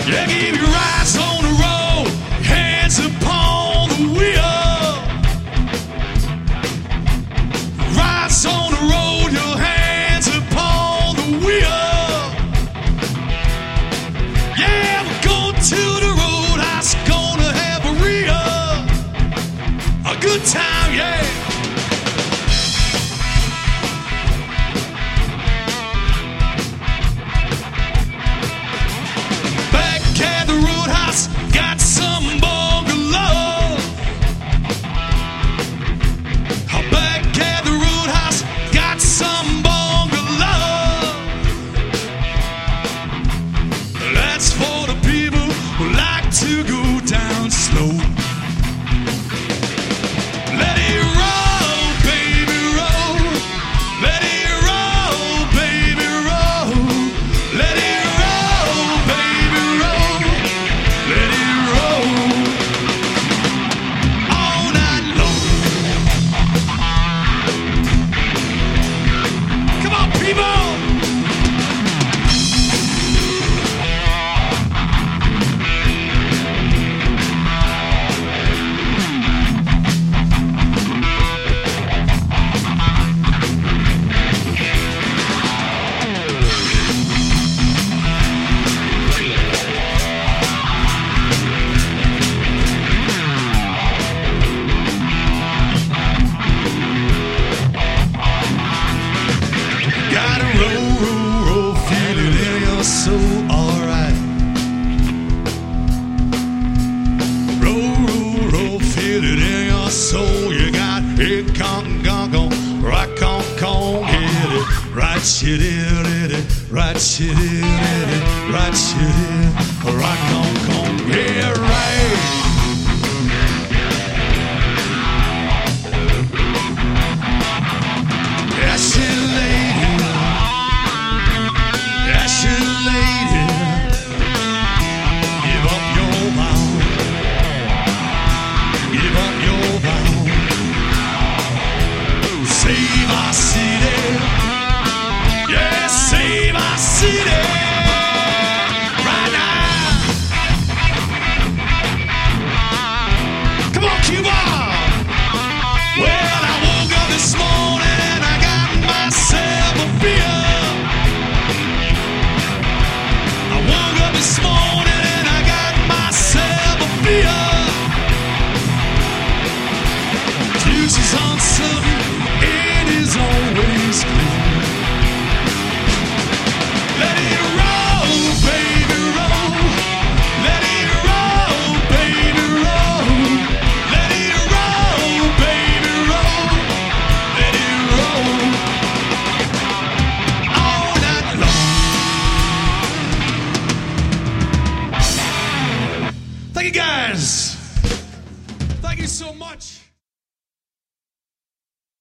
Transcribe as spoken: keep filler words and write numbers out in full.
Yeah, keep your eyes on the road, hands upon the wheel. Rise on the road, your hands upon the wheel. Yeah, we're going to the roadhouse, gonna have a real, a good time, yeah. Got some bungalow. Back at the roadhouse, got some bungalow. That's for the people who like to go down slow. Let it roll, baby, roll. Let it roll, baby, roll. Let it roll, baby, roll. Let it roll all night long. Come on, people! Gotta roll, roll, roll, feel it in your soul, alright. Roll, roll, roll, feel it in your soul. You got it, con, con, con, rock, con, con, get it. Right, shit, it, it, right, shit, it, it, right, shit, it, rock, con, con, yeah, right. Ashen lady, ashen lady, give up your vow, give up your vow. Save our city, yeah, save our city, right now. Come on, Cuba. Well, I woke up this morning and I got myself a beer. I woke up this morning and I got myself a beer. Fuse is on something, it is always clear. Let it roll, baby, roll. Let it roll, baby, roll. Let it roll, baby, roll. Let it roll all night long. Thank you, guys. Thank you so much.